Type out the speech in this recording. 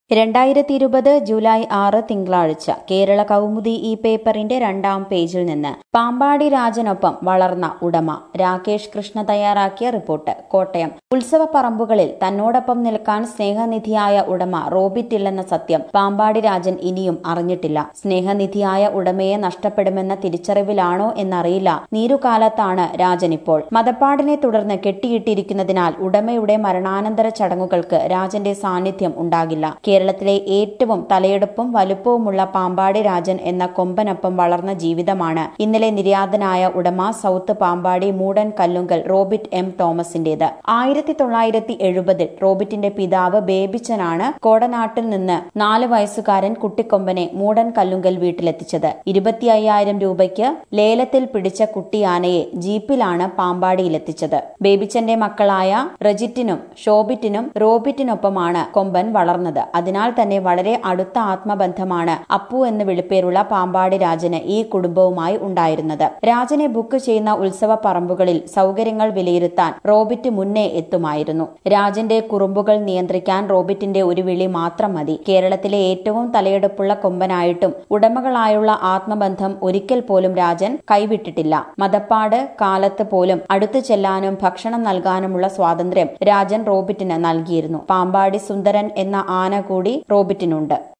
2020 July 6 തിങ്കളാഴ്ച കേരള കൗമുദി ഈ പേപ്പറിന്റെ 2ാം പേജിൽ നിന്ന് പാമ്പാടി രാജനൊപ്പം വളർന്ന ഉടമ രാകേഷ് കൃഷ്ണ തയ്യാറാക്കിയ റിപ്പോർട്ട്. കോട്ടയം. ഉത്സവ പറമ്പുകളിൽ തന്നോടൊപ്പം നിൽക്കാൻ സ്നേഹനിധിയായ ഉടമ റോബിറ്റില്ലെന്ന സത്യം പാമ്പാടി രാജൻ ഇനിയും അറിഞ്ഞിട്ടില്ല. സ്നേഹനിധിയായ ഉടമയെ നഷ്ടപ്പെടുമെന്ന തിരിച്ചറിവിലാണോ എന്നറിയില്ല. നീരുകാലത്താണ് രാജനിപ്പോൾ. മതപ്പാടിനെ തുടർന്ന് കെട്ടിയിട്ടിരിക്കുന്നതിനാൽ ഉടമയുടെ മരണാനന്തര ചടങ്ങുകൾക്ക് രാജന്റെ സാന്നിധ്യം ഉണ്ടാകില്ല. കേരളത്തിലെ ഏറ്റവും തലയെടുപ്പും വലുപ്പവുമുള്ള പാമ്പാടി രാജൻ എന്ന കൊമ്പനൊപ്പം വളർന്ന ജീവിതമാണ് ഇന്നലെ നിര്യാതനായ ഉടമ south Pampady Moodan Kallunkal Robit M തോമസിന്റേത്. 1970 റോബിറ്റിന്റെ പിതാവ് ബേബിച്ചനാണ് കോടനാട്ടിൽ നിന്ന് 4 വയസ്സുകാരൻ കുട്ടിക്കൊമ്പനെ മൂടൻ കല്ലുങ്കൽ വീട്ടിലെത്തിച്ചത്. 25,000 രൂപയ്ക്ക് ലേലത്തിൽ പിടിച്ച കുട്ടിയാനയെ ജീപ്പിലാണ് പാമ്പാടിയിലെത്തിച്ചത്. ബേബിച്ചന്റെ മക്കളായ റജിറ്റിനും ഷോബിറ്റിനും റോബിറ്റിനൊപ്പമാണ് കൊമ്പൻ വളർന്നത്. അതിനാൽ തന്നെ വളരെ അടുത്ത ആത്മബന്ധമാണ് അപ്പു എന്ന് വിളിപ്പേരുള്ള പാമ്പാടി രാജന് ഈ കുടുംബവുമായി ഉണ്ടായിരുന്നത്. രാജനെ ബുക്ക് ചെയ്യുന്ന ഉത്സവ പറമ്പുകളിൽ സൗകര്യങ്ങൾ വിലയിരുത്താൻ റോബിറ്റ് മുന്നേ എത്തുമായിരുന്നു. രാജന്റെ കുറുമ്പുകൾ നിയന്ത്രിക്കാൻ റോബിറ്റിന്റെ ഒരു വിളി മാത്രം മതി. കേരളത്തിലെ ഏറ്റവും തലയെടുപ്പുള്ള കൊമ്പനായിട്ടും ഉടമകളായുള്ള ആത്മബന്ധം ഒരിക്കൽ പോലും രാജൻ കൈവിട്ടിട്ടില്ല. മതപ്പാട് കാലത്ത് പോലും അടുത്തു ചെല്ലാനും ഭക്ഷണം നൽകാനുമുള്ള സ്വാതന്ത്ര്യം രാജൻ റോബിറ്റിന് നൽകിയിരുന്നു. പാമ്പാടി സുന്ദരൻ എന്ന ആന കൂടി റോബിറ്റിനുണ്ട്.